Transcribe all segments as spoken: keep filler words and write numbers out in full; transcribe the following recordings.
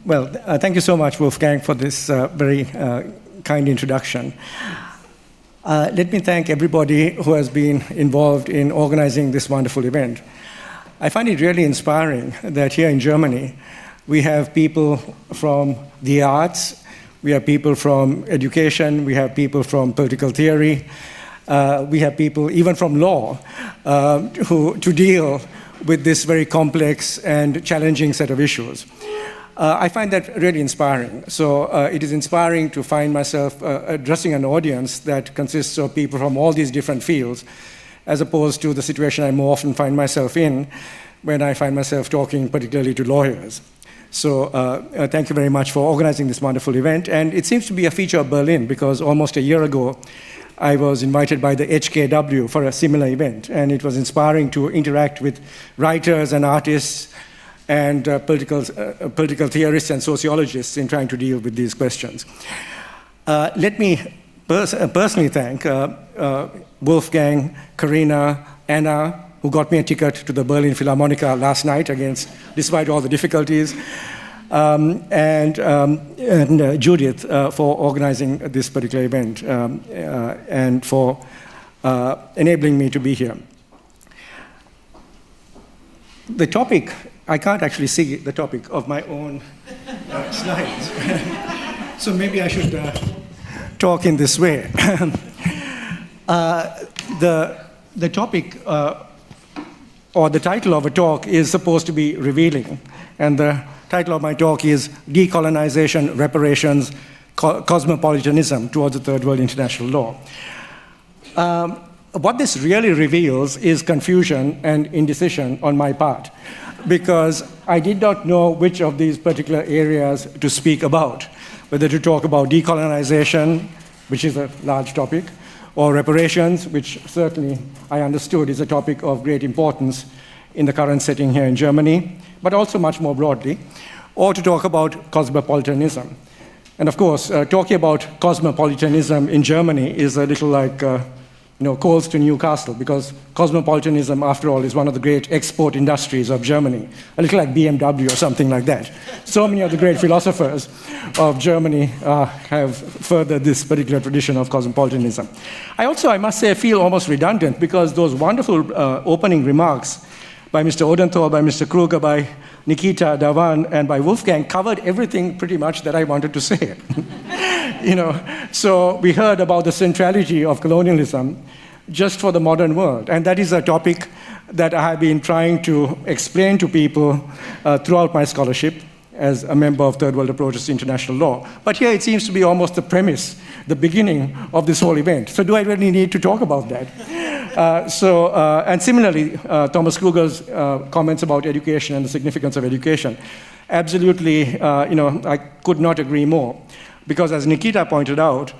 Well, uh, thank you so much, Wolfgang, for this uh, very uh, kind introduction. Uh, let me thank everybody who has been involved in organizing this wonderful event. I find it really inspiring that here in Germany, we have people from the arts, we have people from education, we have people from political theory, uh, we have people even from law uh, who, to deal with this very complex and challenging set of issues. Uh, I find that really inspiring. So uh, it is inspiring to find myself uh, addressing an audience that consists of people from all these different fields, as opposed to the situation I more often find myself in when I find myself talking particularly to lawyers. So uh, uh, thank you very much for organizing this wonderful event. And it seems to be a feature of Berlin, because almost a year ago, I was invited by the H K W for a similar event. And it was inspiring to interact with writers and artists and uh, political, uh, political theorists and sociologists in trying to deal with these questions. Uh, let me pers uh, personally thank uh, uh, Wolfgang, Karina, Anna, who got me a ticket to the Berlin Philharmonica last night, against, despite all the difficulties, um, and, um, and uh, Judith uh, for organizing this particular event um, uh, and for uh, enabling me to be here. The topic, I can't actually see the topic of my own uh, slides. So maybe I should uh, talk in this way. uh, the, the topic, uh, or the title of a talk is supposed to be revealing. And the title of my talk is Decolonization, Reparations, Co Cosmopolitanism Towards the Third World International Law. Um, what this really reveals is confusion and indecision on my part, because I did not know which of these particular areas to speak about, whether to talk about decolonization, which is a large topic, or reparations, which certainly I understood is a topic of great importance in the current setting here in Germany, but also much more broadly, or to talk about cosmopolitanism. And of course, uh, talking about cosmopolitanism in Germany is a little like uh, you know, coals to Newcastle, because cosmopolitanism, after all, is one of the great export industries of Germany, a little like B M W or something like that. So many of the great philosophers of Germany uh, have furthered this particular tradition of cosmopolitanism. I also, I must say, feel almost redundant, because those wonderful uh, opening remarks by Mister Odenthal, by Mister Kruger, by Nikita Dhawan, and by Wolfgang covered everything pretty much that I wanted to say. You know, so we heard about the centrality of colonialism just for the modern world, and that is a topic that I have been trying to explain to people uh, throughout my scholarship as a member of Third World Approaches to International Law. But here it seems to be almost the premise, the beginning of this whole event. So do I really need to talk about that? Uh, so, uh, and similarly, uh, Thomas Kruger's uh, comments about education and the significance of education. Absolutely, uh, you know, I could not agree more. Because as Nikita pointed out,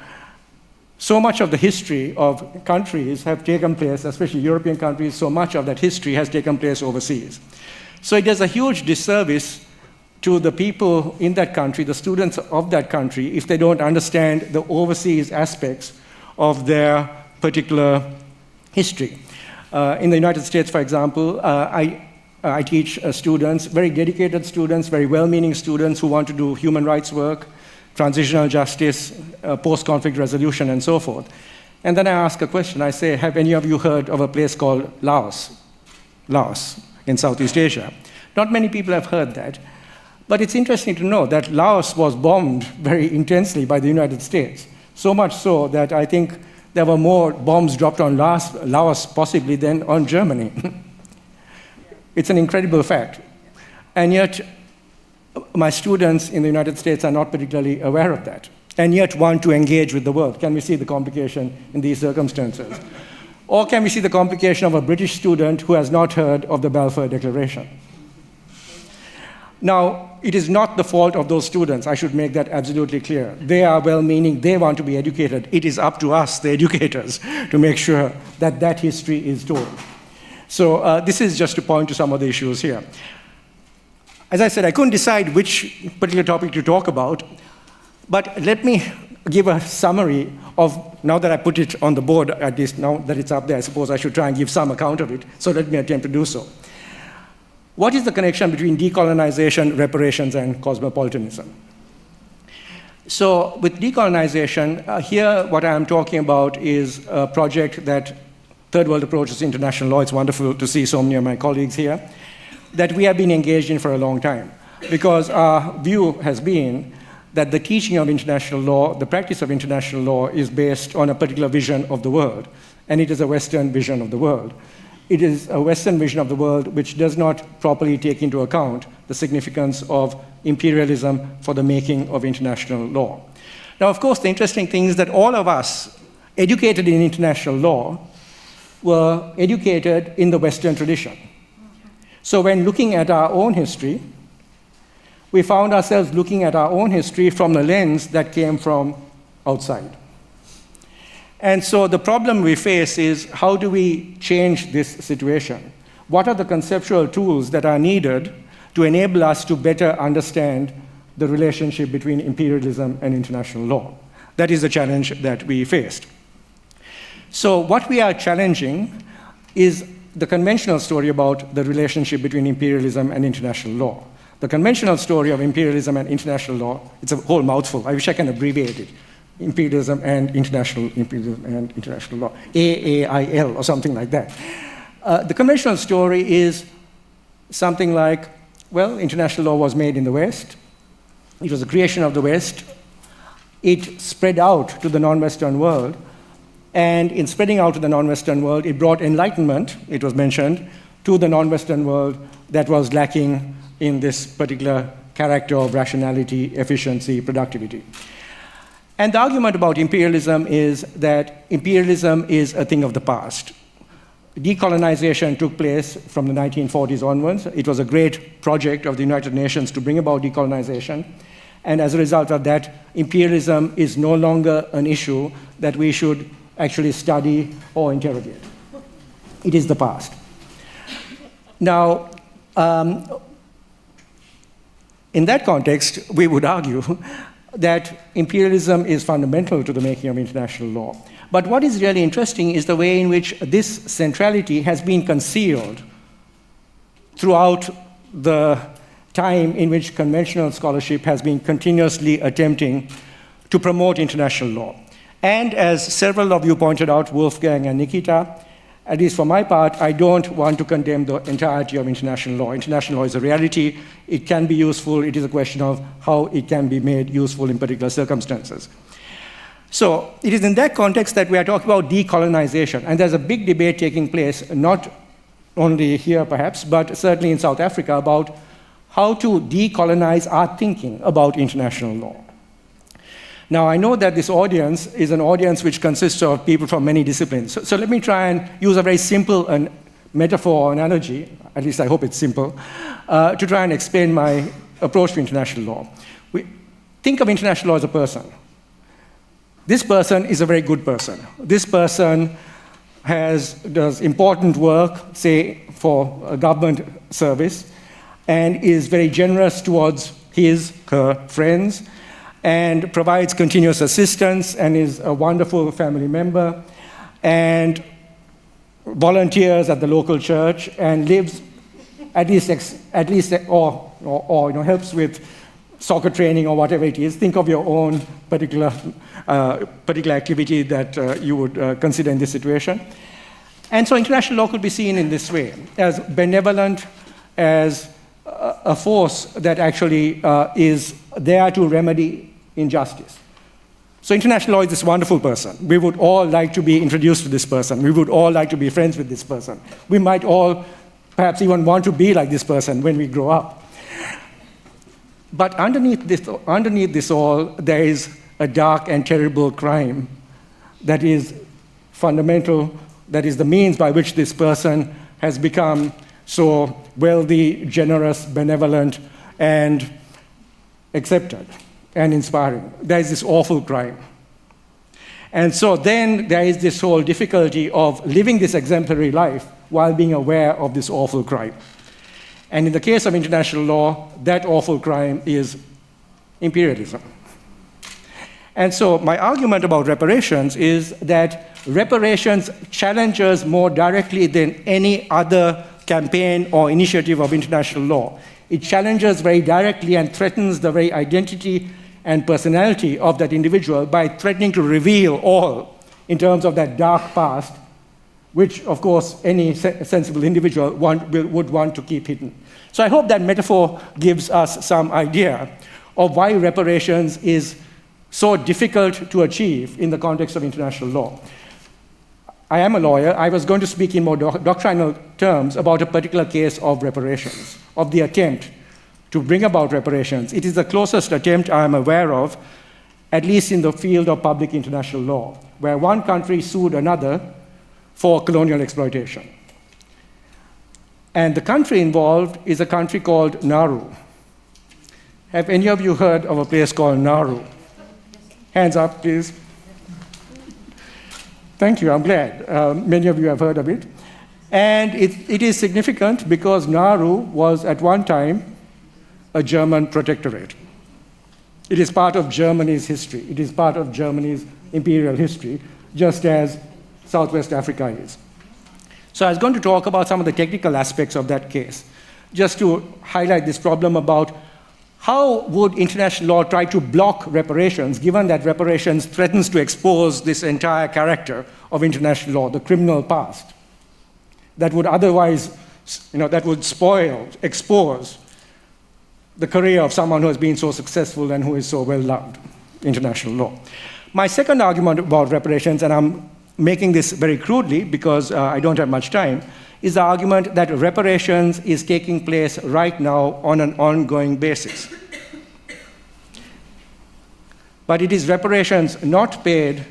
so much of the history of countries have taken place, especially European countries, so much of that history has taken place overseas. So it does a huge disservice to the people in that country, the students of that country, if they don't understand the overseas aspects of their particular history. Uh, in the United States, for example, uh, I, I teach uh, students, very dedicated students, very well-meaning students who want to do human rights work, transitional justice, uh, post-conflict resolution, and so forth. And then I ask a question. I say, have any of you heard of a place called Laos? Laos, in Southeast Asia. Not many people have heard that. But it's interesting to know that Laos was bombed very intensely by the United States. So much so that I think there were more bombs dropped on Laos, Laos possibly than on Germany. It's an incredible fact. And yet, my students in the United States are not particularly aware of that, and yet want to engage with the world. Can we see the complication in these circumstances? Or can we see the complication of a British student who has not heard of the Balfour Declaration? Now, it is not the fault of those students. I should make that absolutely clear. They are well-meaning. They want to be educated. It is up to us, the educators, to make sure that that history is told. So uh, this is just to point to some of the issues here. As I said, I couldn't decide which particular topic to talk about, but let me give a summary of, now that I put it on the board, at least now that it's up there, I suppose I should try and give some account of it, so let me attempt to do so. What is the connection between decolonization, reparations, and cosmopolitanism? So with decolonization, uh, here what I'm talking about is a project that Third World Approaches to International Law. It's wonderful to see so many of my colleagues here, that we have been engaged in for a long time. Because our view has been that the teaching of international law, the practice of international law, is based on a particular vision of the world, and it is a Western vision of the world. It is a Western vision of the world which does not properly take into account the significance of imperialism for the making of international law. Now, of course, the interesting thing is that all of us educated in international law were educated in the Western tradition. So when looking at our own history, we found ourselves looking at our own history from the lens that came from outside. And so the problem we face is, how do we change this situation? What are the conceptual tools that are needed to enable us to better understand the relationship between imperialism and international law? That is the challenge that we faced. So what we are challenging is the conventional story about the relationship between imperialism and international law. The conventional story of imperialism and international law, it's a whole mouthful. I wish I can abbreviate it. Imperialism and international imperialism and international law, A A I L or something like that. Uh, the conventional story is something like, well, international law was made in the West. It was a creation of the West. It spread out to the non-Western world. And in spreading out to the non-Western world, it brought enlightenment, it was mentioned, to the non-Western world that was lacking in this particular character of rationality, efficiency, productivity. And the argument about imperialism is that imperialism is a thing of the past. Decolonization took place from the nineteen forties onwards. It was a great project of the United Nations to bring about decolonization. And as a result of that, imperialism is no longer an issue that we should actually study or interrogate. It is the past. Now, um, in that context, we would argue that imperialism is fundamental to the making of international law. But what is really interesting is the way in which this centrality has been concealed throughout the time in which conventional scholarship has been continuously attempting to promote international law. And as several of you pointed out, Wolfgang and Nikita, at least for my part, I don't want to condemn the entirety of international law. International law is a reality. It can be useful. It is a question of how it can be made useful in particular circumstances. So it is in that context that we are talking about decolonization. And there's a big debate taking place, not only here perhaps, but certainly in South Africa, about how to decolonize our thinking about international law. Now, I know that this audience is an audience which consists of people from many disciplines. So, so let me try and use a very simple an metaphor or analogy, at least I hope it's simple, uh, to try and explain my approach to international law. We think of international law as a person. This person is a very good person. This person has, does important work, say, for a government service, and is very generous towards his, her friends, and provides continuous assistance, and is a wonderful family member, and volunteers at the local church, and lives at least, at least or, or, or you know, helps with soccer training or whatever it is. Think of your own particular, uh, particular activity that uh, you would uh, consider in this situation. And so international law could be seen in this way, as benevolent, as a force that actually uh, is there to remedy injustice. So international law is this wonderful person. We would all like to be introduced to this person. We would all like to be friends with this person. We might all perhaps even want to be like this person when we grow up. But underneath this, underneath this all, there is a dark and terrible crime that is fundamental, that is the means by which this person has become so wealthy, generous, benevolent, and accepted and inspiring. There is this awful crime. And so then there is this whole difficulty of living this exemplary life while being aware of this awful crime. And in the case of international law, that awful crime is imperialism. And so my argument about reparations is that reparations challenges more directly than any other campaign or initiative of international law. It challenges very directly and threatens the very identity and personality of that individual by threatening to reveal all in terms of that dark past, which, of course, any se- sensible individual want, will, would want to keep hidden. So I hope that metaphor gives us some idea of why reparations is so difficult to achieve in the context of international law. I am a lawyer. I was going to speak in more do- doctrinal terms about a particular case of reparations, of the attempt to bring about reparations. It is the closest attempt I am aware of, at least in the field of public international law, where one country sued another for colonial exploitation. And the country involved is a country called Nauru. Have any of you heard of a place called Nauru? Hands up, please. Thank you, I'm glad. Uh, many of you have heard of it. And it, it is significant because Nauru was at one time a German protectorate. It is part of Germany's history. It is part of Germany's imperial history, just as Southwest Africa is. So I was going to talk about some of the technical aspects of that case, just to highlight this problem about how would international law try to block reparations, given that reparations threatens to expose this entire character of international law, the criminal past, that would otherwise, you know, that would spoil, expose the career of someone who has been so successful and who is so well loved, international law. My second argument about reparations, and I'm making this very crudely because uh, I don't have much time, is the argument that reparations is taking place right now on an ongoing basis. But it is reparations not paid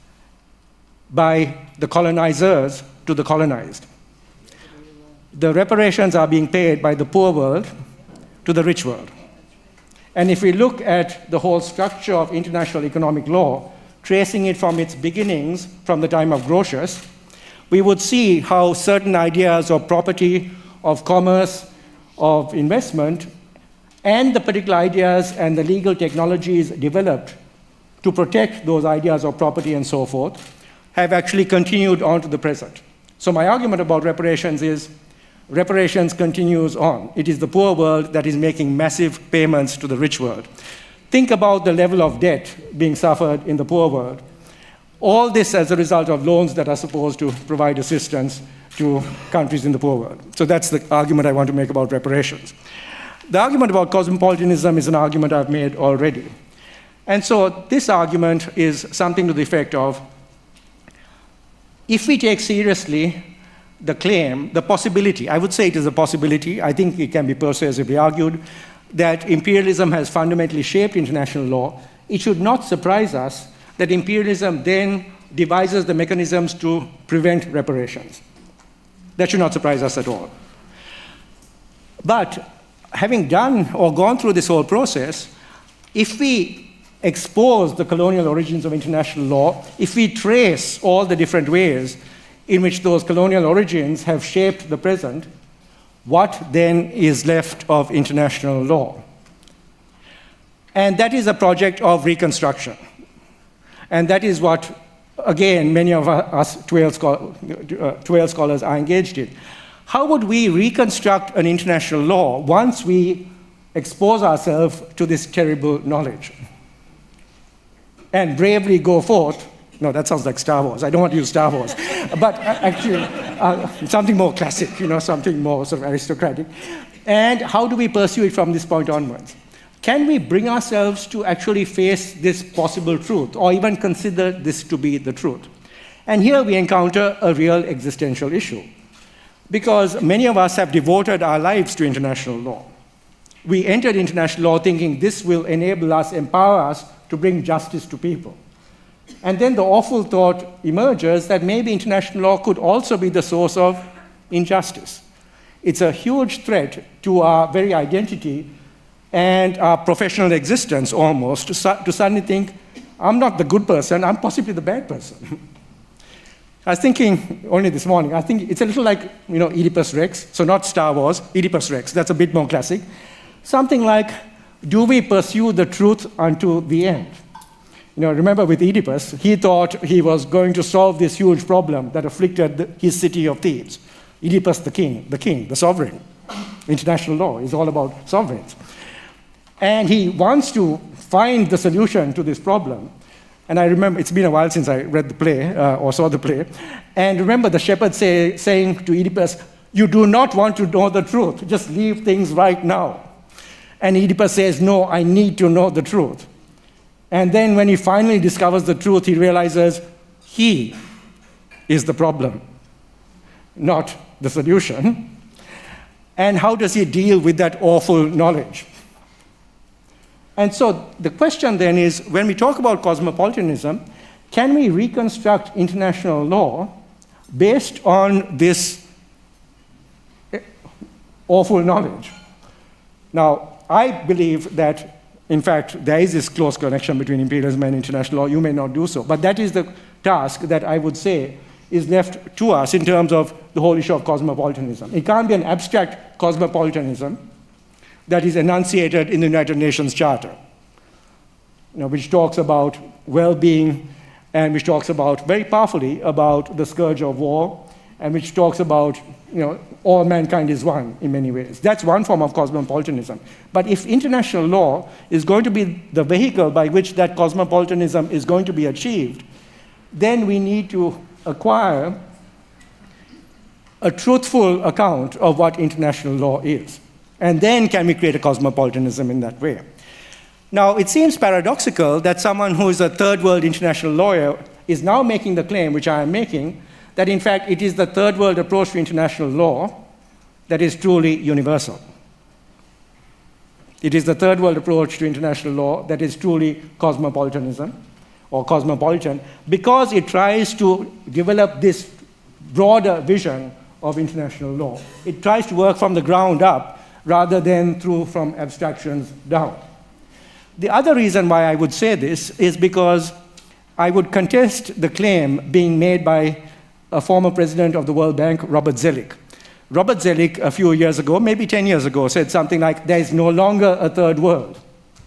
by the colonizers to the colonized. The reparations are being paid by the poor world to the rich world. And if we look at the whole structure of international economic law, tracing it from its beginnings, from the time of Grotius, we would see how certain ideas of property, of commerce, of investment, and the particular ideas and the legal technologies developed to protect those ideas of property and so forth have actually continued on to the present. So my argument about reparations is reparations continues on. It is the poor world that is making massive payments to the rich world. Think about the level of debt being suffered in the poor world. All this as a result of loans that are supposed to provide assistance to countries in the poor world. So that's the argument I want to make about reparations. The argument about cosmopolitanism is an argument I've made already. And so this argument is something to the effect of, if we take seriously the claim, the possibility, I would say it is a possibility, I think it can be persuasively argued, that imperialism has fundamentally shaped international law, it should not surprise us that imperialism then devises the mechanisms to prevent reparations. That should not surprise us at all. But having done or gone through this whole process, if we expose the colonial origins of international law, if we trace all the different ways in which those colonial origins have shaped the present, what then is left of international law? And that is a project of reconstruction. And that is what, again, many of us twelve scholars are engaged in. How would we reconstruct an international law once we expose ourselves to this terrible knowledge? And bravely go forth. No, that sounds like Star Wars. I don't want to use Star Wars. But actually, uh, something more classic, you know, something more sort of aristocratic. And how do we pursue it from this point onwards? Can we bring ourselves to actually face this possible truth, or even consider this to be the truth? And here we encounter a real existential issue, because many of us have devoted our lives to international law. We entered international law thinking this will enable us, empower us to bring justice to people. And then the awful thought emerges that maybe international law could also be the source of injustice. It's a huge threat to our very identity and our professional existence almost, to, su- to suddenly think, I'm not the good person, I'm possibly the bad person. I was thinking only this morning, I think it's a little like, you know, Oedipus Rex, so not Star Wars, Oedipus Rex, that's a bit more classic. Something like, do we pursue the truth unto the end? You know, remember with Oedipus, he thought he was going to solve this huge problem that afflicted the, his city of Thebes. Oedipus the king, the king, the sovereign. International law is all about sovereigns. And he wants to find the solution to this problem. And I remember, it's been a while since I read the play, uh, or saw the play. And remember the shepherd say, saying to Oedipus, you do not want to know the truth, just leave things right now. And Oedipus says, no, I need to know the truth. And then when he finally discovers the truth, he realizes he is the problem, not the solution. And how does he deal with that awful knowledge? And so the question then is, when we talk about cosmopolitanism, can we reconstruct international law based on this awful knowledge? Now, I believe that, in fact, there is this close connection between imperialism and international law. You may not do so. But that is the task that I would say is left to us in terms of the whole issue of cosmopolitanism. It can't be an abstract cosmopolitanism that is enunciated in the United Nations Charter, you know, which talks about well-being and which talks about, very powerfully, about the scourge of war, and which talks about, you know, all mankind is one in many ways. That's one form of cosmopolitanism. But if international law is going to be the vehicle by which that cosmopolitanism is going to be achieved, then we need to acquire a truthful account of what international law is. And then can we create a cosmopolitanism in that way? Now, it seems paradoxical that someone who is a third world international lawyer is now making the claim, which I am making, that in fact it is the third world approach to international law that is truly universal. It is the third world approach to international law that is truly cosmopolitanism or cosmopolitan, because it tries to develop this broader vision of international law. It tries to work from the ground up rather than through from abstractions down. The other reason why I would say this is because I would contest the claim being made by a former president of the World Bank, Robert Zoellick. Robert Zoellick, a few years ago, maybe ten years ago, said something like, there is no longer a third world,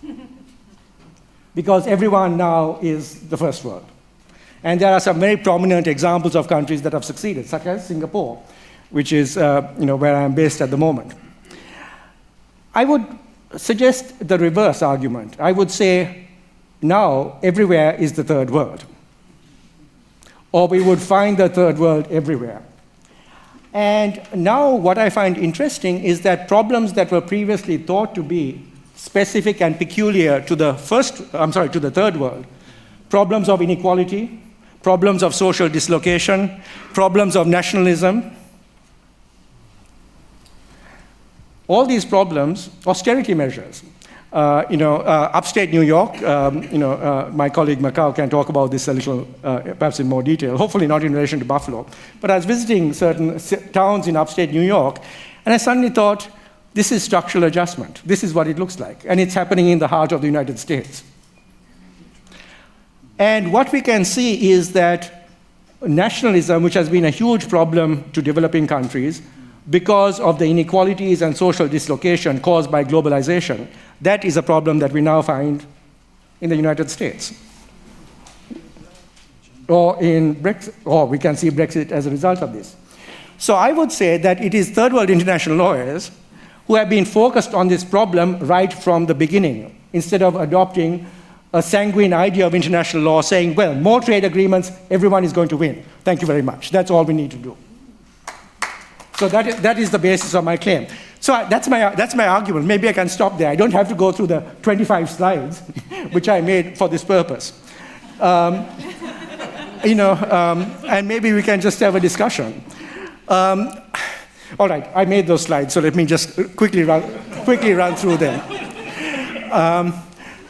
because everyone now is the first world. And there are some very prominent examples of countries that have succeeded, such as Singapore, which is uh, you know, where I am based at the moment. I would suggest the reverse argument. I would say, now everywhere is the third world. Or we would find the third world everywhere. And now what I find interesting is that problems that were previously thought to be specific and peculiar to the first, I'm sorry, to the third world, problems of inequality, problems of social dislocation, problems of nationalism, all these problems, austerity measures. Uh, you know, uh, upstate New York, um, you know, uh, my colleague Macau can talk about this a little, uh, perhaps in more detail, hopefully not in relation to Buffalo. But I was visiting certain towns in upstate New York, and I suddenly thought, this is structural adjustment. This is what it looks like. And it's happening in the heart of the United States. And what we can see is that nationalism, which has been a huge problem to developing countries, because of the inequalities and social dislocation caused by globalization, that is a problem that we now find in the United States. Or in Brexit, or we can see Brexit as a result of this. So I would say that it is third world international lawyers who have been focused on this problem right from the beginning, instead of adopting a sanguine idea of international law saying, well, more trade agreements, everyone is going to win. Thank you very much. That's all we need to do. So that is, that is the basis of my claim. So that's my, that's my argument. Maybe I can stop there. I don't have to go through the twenty-five slides, which I made for this purpose. Um, you know, um, and maybe we can just have a discussion. Um, all right, I made those slides, so let me just quickly run, quickly run through them. Um,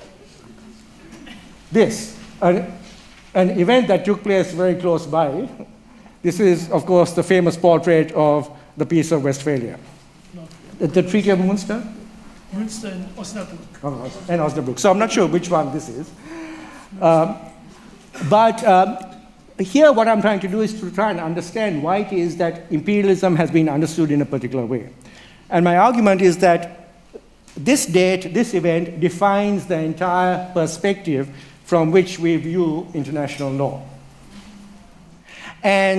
this, an, an event that took place very close by. This is, of course, the famous portrait of the Peace of Westphalia. No. The, the Treaty of Münster? Münster and Osnabrück. Oh, and Osnabrück. So I'm not sure which one this is. Um, but um, here what I'm trying to do is to try and understand why it is that imperialism has been understood in a particular way. And my argument is that this date, this event, defines the entire perspective from which we view international law. And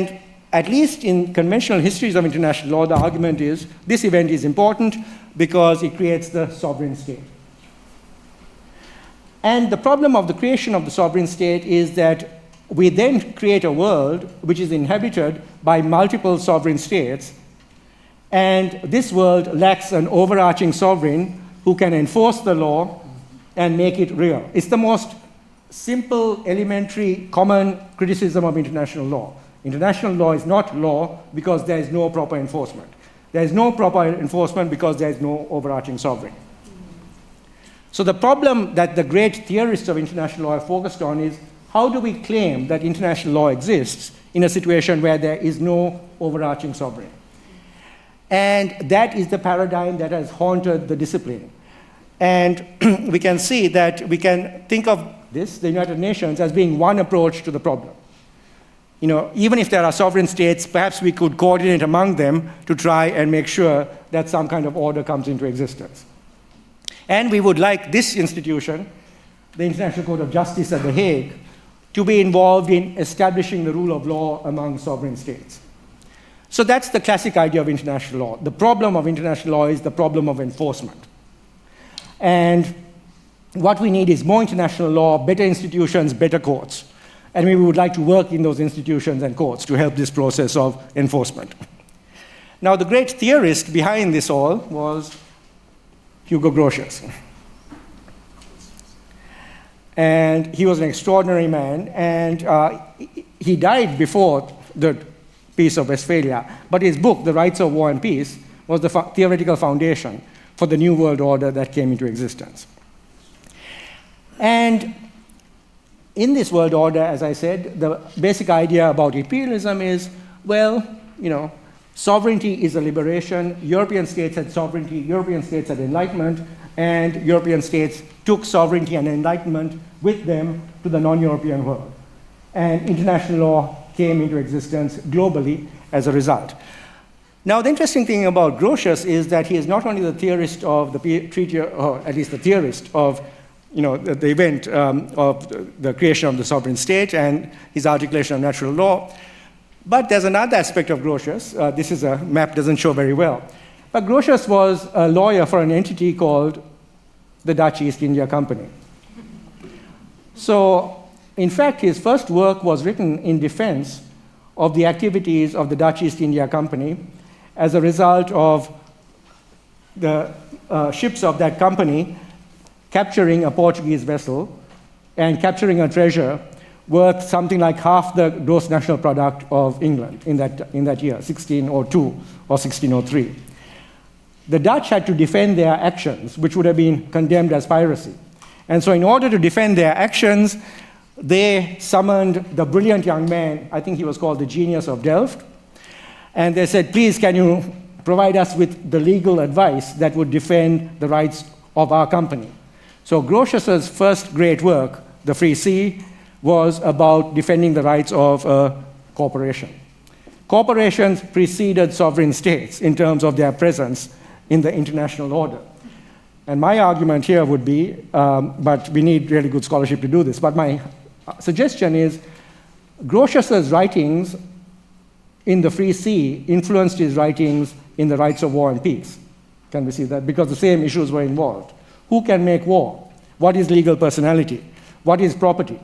at least in conventional histories of international law, the argument is this event is important because it creates the sovereign state. And the problem of the creation of the sovereign state is that we then create a world which is inhabited by multiple sovereign states, and this world lacks an overarching sovereign who can enforce the law and make it real. It's the most simple, elementary, common criticism of international law. International law is not law because there is no proper enforcement. There is no proper enforcement because there is no overarching sovereign. So the problem that the great theorists of international law are focused on is how do we claim that international law exists in a situation where there is no overarching sovereign? And that is the paradigm that has haunted the discipline. And we can see that we can think of this, the United Nations, as being one approach to the problem. You know, even if there are sovereign states, perhaps we could coordinate among them to try and make sure that some kind of order comes into existence. And we would like this institution, the International Court of Justice at The Hague, to be involved in establishing the rule of law among sovereign states. So that's the classic idea of international law. The problem of international law is the problem of enforcement. And what we need is more international law, better institutions, better courts. And we would like to work in those institutions and courts to help this process of enforcement. Now, the great theorist behind this all was Hugo Grotius. And he was an extraordinary man, and uh, he died before the Peace of Westphalia. But his book, The Rights of War and Peace, was the fo- theoretical foundation for the New World Order that came into existence. And in this world order, as I said, the basic idea about imperialism is, well, you know, sovereignty is a liberation. European states had sovereignty, European states had enlightenment, and European states took sovereignty and enlightenment with them to the non-European world. And international law came into existence globally as a result. Now, the interesting thing about Grotius is that he is not only the theorist of the treaty, or at least the theorist of you know, the, the event um, of the, the creation of the sovereign state and his articulation of natural law. But there's another aspect of Grotius. Uh, this is a map, doesn't show very well. But Grotius was a lawyer for an entity called the Dutch East India Company. So, in fact, his first work was written in defense of the activities of the Dutch East India Company as a result of the uh, ships of that company capturing a Portuguese vessel and capturing a treasure worth something like half the gross national product of England in that, in that year, sixteen oh two or sixteen oh three. The Dutch had to defend their actions, which would have been condemned as piracy. And so in order to defend their actions, they summoned the brilliant young man, I think he was called the Genius of Delft, and they said, please, can you provide us with the legal advice that would defend the rights of our company? So Grotius's first great work, The Free Sea, was about defending the rights of a corporation. Corporations preceded sovereign states in terms of their presence in the international order. And my argument here would be, um, but we need really good scholarship to do this, but my suggestion is Grotius's writings in The Free Sea influenced his writings in The Rights of War and Peace. Can we see that? Because the same issues were involved. Who can make war? What is legal personality? What is property?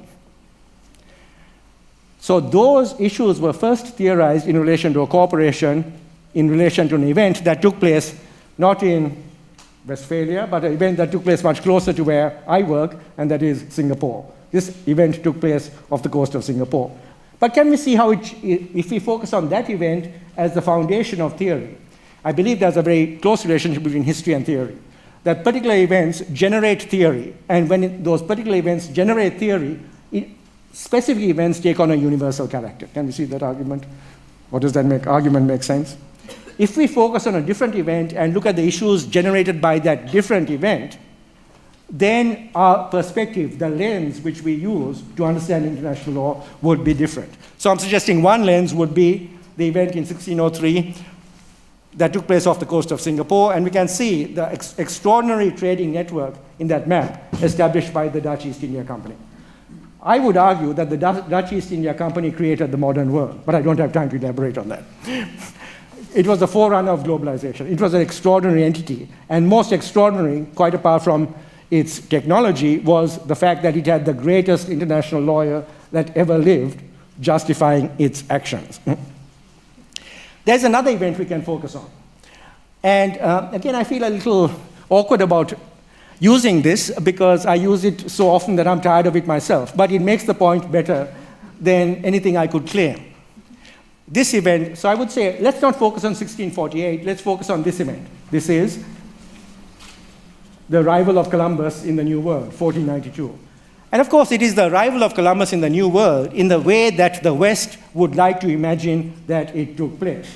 So those issues were first theorized in relation to a corporation, in relation to an event that took place not in Westphalia, but an event that took place much closer to where I work, and that is Singapore. This event took place off the coast of Singapore. But can we see how, it, if we focus on that event as the foundation of theory, I believe there's a very close relationship between history and theory. That particular events generate theory, and when it, those particular events generate theory, it, specific events take on a universal character. Can we see that argument? Or does that make, argument make sense? If we focus on a different event and look at the issues generated by that different event, then our perspective, the lens which we use to understand international law would be different. So I'm suggesting one lens would be the event in sixteen oh three that took place off the coast of Singapore, and we can see the ex extraordinary trading network in that map established by the Dutch East India Company. I would argue that the Dutch Dutch East India Company created the modern world, but I don't have time to elaborate on that. It was the forerunner of globalization. It was an extraordinary entity, and most extraordinary, quite apart from its technology, was the fact that it had the greatest international lawyer that ever lived, justifying its actions. There's another event we can focus on. And uh, again, I feel a little awkward about using this because I use it so often that I'm tired of it myself, but it makes the point better than anything I could claim. This event, so I would say, let's not focus on sixteen forty-eight, let's focus on this event. This is the arrival of Columbus in the New World, fourteen ninety-two. And of course, it is the arrival of Columbus in the New World in the way that the West would like to imagine that it took place.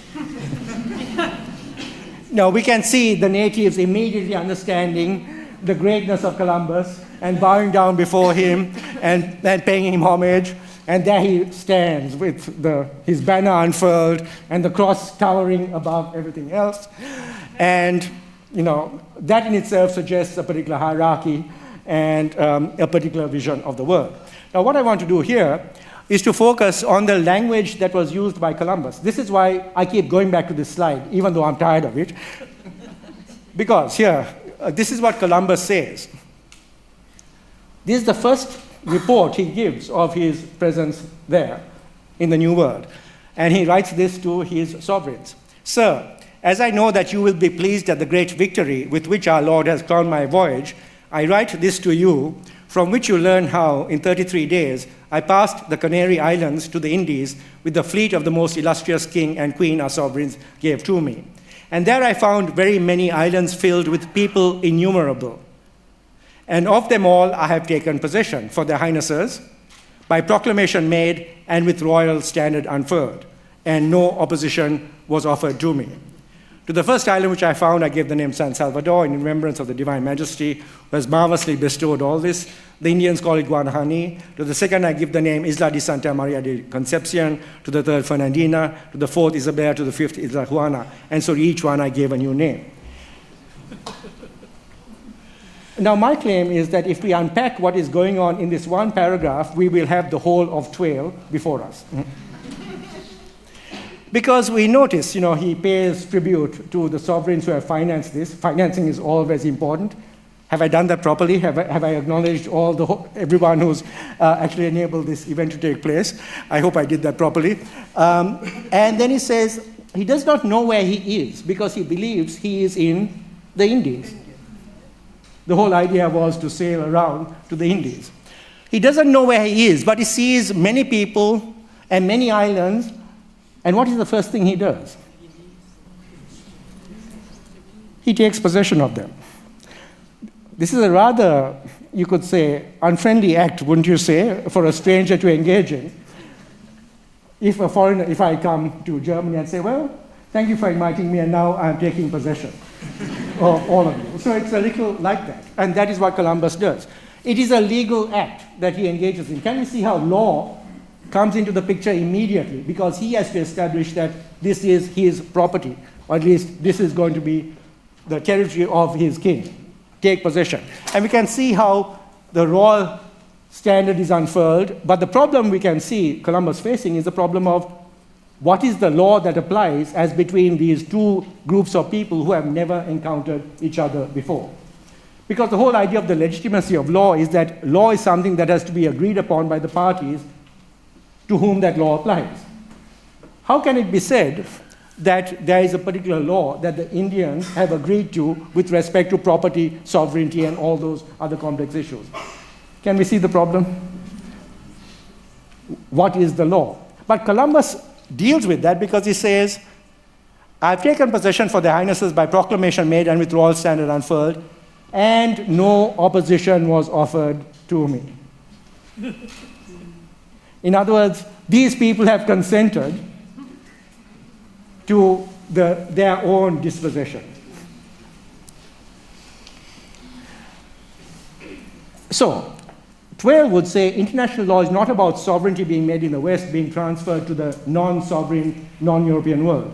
Now, we can see the natives immediately understanding the greatness of Columbus and bowing down before him and, and paying him homage. And there he stands with the, his banner unfurled and the cross towering above everything else. And, you know, that in itself suggests a particular hierarchy and um, a particular vision of the world. Now, what I want to do here is to focus on the language that was used by Columbus. This is why I keep going back to this slide, even though I'm tired of it. Because here, uh, this is what Columbus says. This is the first report he gives of his presence there in the New World. And he writes this to his sovereigns. Sir, as I know that you will be pleased at the great victory with which our Lord has crowned my voyage, I write this to you, from which you learn how, in thirty-three days, I passed the Canary Islands to the Indies with the fleet of the most illustrious king and queen our sovereigns gave to me. And there I found very many islands filled with people innumerable. And of them all I have taken possession for their highnesses, by proclamation made and with royal standard unfurled, and no opposition was offered to me. To the first island which I found, I gave the name San Salvador in remembrance of the Divine Majesty who has marvelously bestowed all this. The Indians call it Guanahani. To the second, I give the name Isla de Santa Maria de Concepcion. To the third, Fernandina. To the fourth, Isabel. To the fifth, Isla Juana. And so to each one, I gave a new name. Now, my claim is that if we unpack what is going on in this one paragraph, we will have the whole of twelve before us. Because we notice, you know, he pays tribute to the sovereigns who have financed this. Financing is always important. Have I done that properly? Have I, have I acknowledged all the everyone who's uh, actually enabled this event to take place? I hope I did that properly. Um, and then he says he does not know where he is because he believes he is in the Indies. The whole idea was to sail around to the Indies. He doesn't know where he is, but he sees many people and many islands. And what is the first thing he does? He takes possession of them. This is a rather, you could say, unfriendly act, wouldn't you say, for a stranger to engage in. If a foreigner, if I come to Germany and say, well, thank you for inviting me, and now I'm taking possession of all of you. So it's a little like that. And that is what Columbus does. It is a legal act that he engages in. Can you see how law comes into the picture immediately, because he has to establish that this is his property, or at least this is going to be the territory of his king. Take possession. And we can see how the royal standard is unfurled, but the problem we can see Columbus facing is the problem of what is the law that applies as between these two groups of people who have never encountered each other before. Because the whole idea of the legitimacy of law is that law is something that has to be agreed upon by the parties to whom that law applies. How can it be said that there is a particular law that the Indians have agreed to with respect to property, sovereignty, and all those other complex issues? Can we see the problem? What is the law? But Columbus deals with that because he says, I've taken possession for their highnesses by proclamation made and with royal standard unfurled, and no opposition was offered to me. In other words, these people have consented to the, their own dispossession. So, twelve would say international law is not about sovereignty being made in the West being transferred to the non-sovereign, non-European world.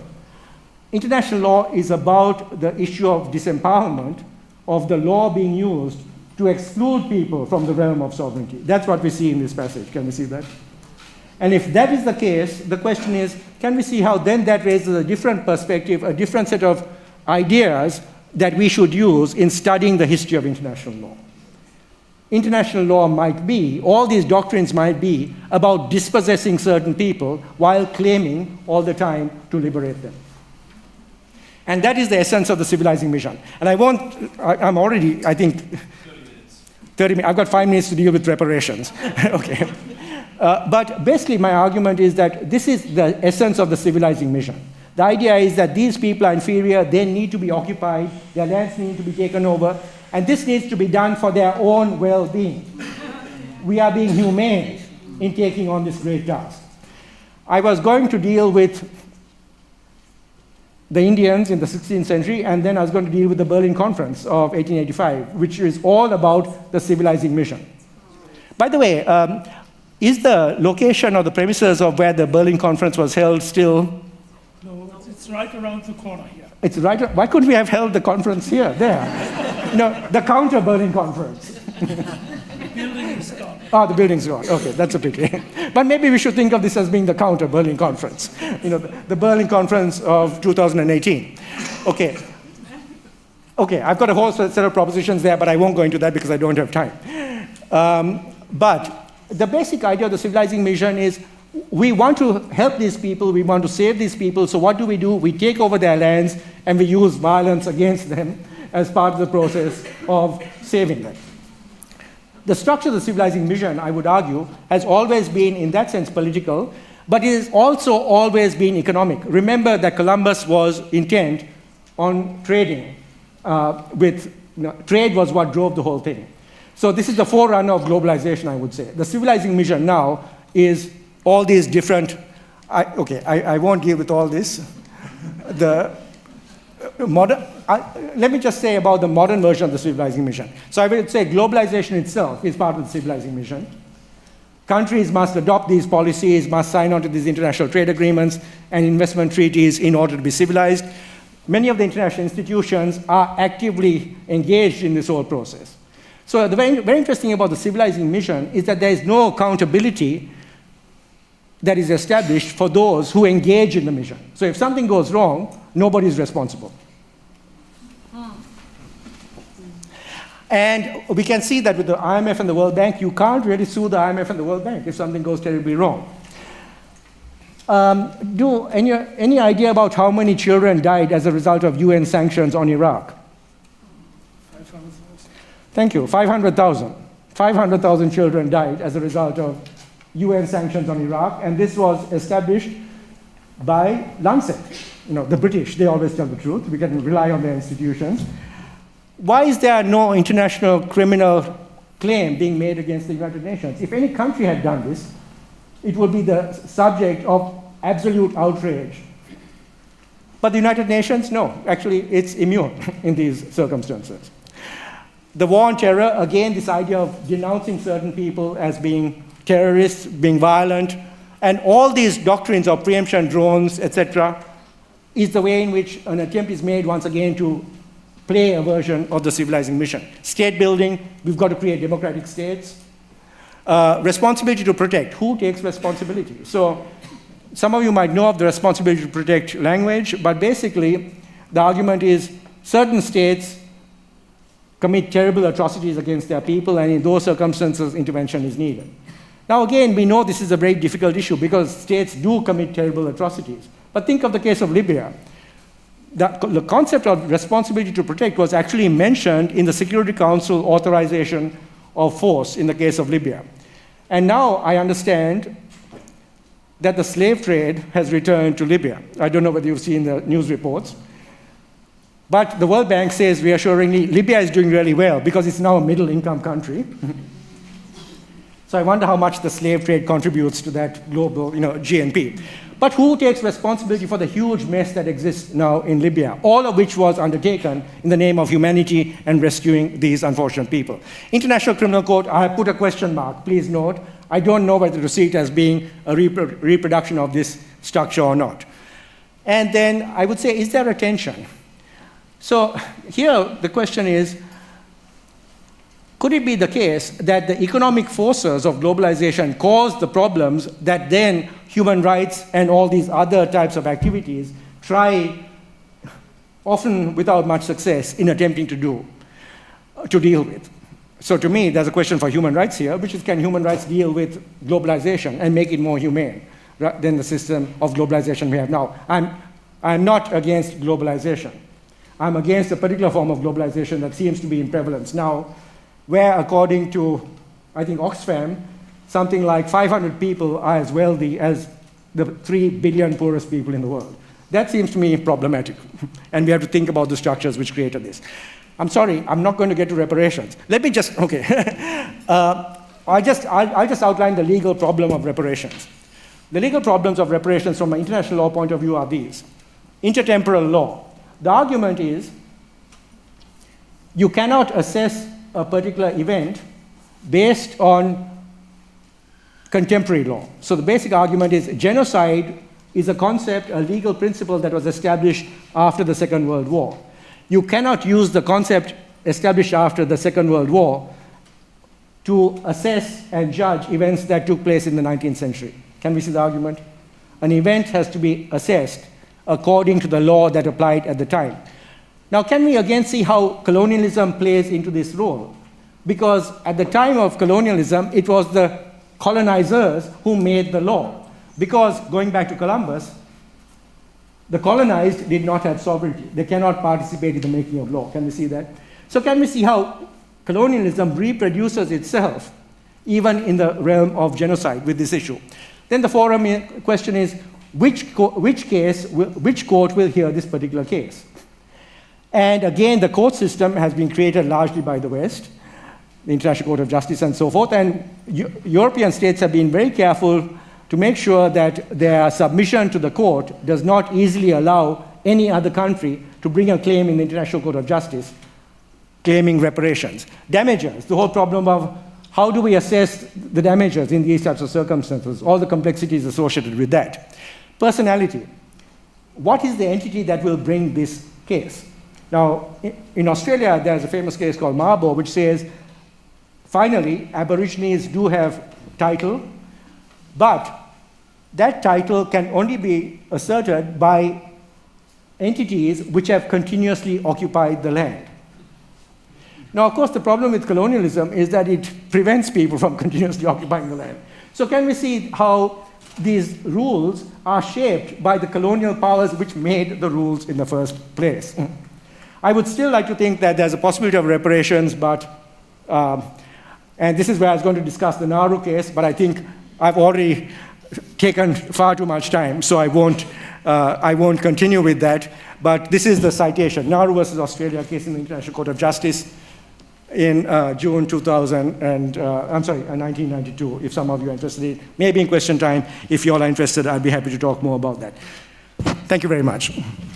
International law is about the issue of disempowerment, of the law being used to exclude people from the realm of sovereignty. That's what we see in this passage. Can we see that? And if that is the case, the question is, can we see how then that raises a different perspective, a different set of ideas that we should use in studying the history of international law? International law might be, all these doctrines might be about dispossessing certain people while claiming all the time to liberate them. And that is the essence of the civilizing mission. And I won't, I, I'm already, I think, thirty minutes. thirty minutes. I've got five minutes to deal with reparations. Okay. Uh, but basically, my argument is that this is the essence of the civilizing mission. The idea is that these people are inferior, they need to be occupied, their lands need to be taken over, and this needs to be done for their own well-being. We are being humane in taking on this great task. I was going to deal with the Indians in the sixteenth century, and then I was going to deal with the Berlin Conference of eighteen eighty-five, which is all about the civilizing mission. By the way, um, is the location or the premises of where the Berlin Conference was held still? No, it's right around the corner here. It's right. Why couldn't we have held the conference here, there? No, the counter Berlin Conference. The building is gone. Oh, the building's gone. Okay, that's a pity. But maybe we should think of this as being the counter Berlin Conference. You know, the, the Berlin Conference of two thousand eighteen. Okay. Okay, I've got a whole set of propositions there, but I won't go into that because I don't have time. Um, but the basic idea of the civilizing mission is we want to help these people, we want to save these people, so what do we do? We take over their lands and we use violence against them as part of the process of saving them. The structure of the civilizing mission, I would argue, has always been, in that sense, political, but it has also always been economic. Remember that Columbus was intent on trading uh, with, you know, trade was what drove the whole thing. So this is the forerunner of globalization, I would say. The civilizing mission now is all these different, I, okay, I, I won't deal with all this. The modern, I, let me just say about the modern version of the civilizing mission. So I would say globalization itself is part of the civilizing mission. Countries must adopt these policies, must sign on to these international trade agreements and investment treaties in order to be civilized. Many of the international institutions are actively engaged in this whole process. So the very, very interesting about the civilizing mission is that there is no accountability that is established for those who engage in the mission. So if something goes wrong, nobody is responsible. And we can see that with the I M F and the World Bank, you can't really sue the I M F and the World Bank if something goes terribly wrong. Um, do any, any idea about how many children died as a result of U N sanctions on Iraq? Thank you, five hundred thousand. five hundred thousand children died as a result of U N sanctions on Iraq, and this was established by Lancet. You know, the British, they always tell the truth. We can rely on their institutions. Why is there no international criminal claim being made against the United Nations? If any country had done this, it would be the subject of absolute outrage. But the United Nations, no. Actually, it's immune in these circumstances. The war on terror, again, this idea of denouncing certain people as being terrorists, being violent, and all these doctrines of preemption, drones, et cetera, is the way in which an attempt is made once again to play a version of the civilizing mission. State building, we've got to create democratic states. Uh, responsibility to protect, who takes responsibility? So some of you might know of the responsibility to protect language, but basically the argument is certain states commit terrible atrocities against their people, and in those circumstances, intervention is needed. Now again, we know this is a very difficult issue because states do commit terrible atrocities. But think of the case of Libya. The, the concept of responsibility to protect was actually mentioned in the Security Council authorization of force in the case of Libya. And now I understand that the slave trade has returned to Libya. I don't know whether you've seen the news reports. But the World Bank says reassuringly, Libya is doing really well because it's now a middle-income country. So I wonder how much the slave trade contributes to that global, you know, G N P. But who takes responsibility for the huge mess that exists now in Libya, all of which was undertaken in the name of humanity and rescuing these unfortunate people? International Criminal Court, I have put a question mark. Please note, I don't know whether to see it as being a repro reproduction of this structure or not. And then I would say, is there a tension? So here the question is, could it be the case that the economic forces of globalization cause the problems that then human rights and all these other types of activities try, often without much success, in attempting to do, to deal with? So to me, there's a question for human rights here, which is, can human rights deal with globalization and make it more humane than the system of globalization we have now? I'm, I'm not against globalization. I'm against a particular form of globalization that seems to be in prevalence now, where according to, I think, Oxfam, something like five hundred people are as wealthy as the three billion poorest people in the world. That seems to me problematic. And we have to think about the structures which created this. I'm sorry, I'm not going to get to reparations. Let me just, okay. uh, I just, I'll, I'll just outline the legal problem of reparations. The legal problems of reparations from an international law point of view are these. Intertemporal law. The argument is you cannot assess a particular event based on contemporary law. So the basic argument is genocide is a concept, a legal principle that was established after the Second World War. You cannot use the concept established after the Second World War to assess and judge events that took place in the nineteenth century. Can we see the argument? An event has to be assessed according to the law that applied at the time. Now, can we again see how colonialism plays into this role? Because at the time of colonialism, it was the colonizers who made the law. Because, going back to Columbus, the colonized did not have sovereignty. They cannot participate in the making of law. Can we see that? So can we see how colonialism reproduces itself even in the realm of genocide with this issue? Then the forum question is, which, co which, case will, which court will hear this particular case? And again, the court system has been created largely by the West, the International Court of Justice and so forth, and U European states have been very careful to make sure that their submission to the court does not easily allow any other country to bring a claim in the International Court of Justice claiming reparations. Damages, the whole problem of how do we assess the damages in these types of circumstances, all the complexities associated with that. Personality, what is the entity that will bring this case? Now, in Australia, there's a famous case called Mabo, which says, finally, Aborigines do have title, but that title can only be asserted by entities which have continuously occupied the land. Now, of course, the problem with colonialism is that it prevents people from continuously occupying the land. So can we see how these rules are shaped by the colonial powers which made the rules in the first place? I would still like to think that there's a possibility of reparations, but, um, and this is where I was going to discuss the Nauru case, but I think I've already taken far too much time, so I won't, uh, I won't continue with that. But this is the citation, Nauru versus Australia case in the International Court of Justice in uh, June two thousand, and uh, I'm sorry, uh, nineteen ninety-two, if some of you are interested in it. Maybe in question time, if you all are interested, I'd be happy to talk more about that. Thank you very much.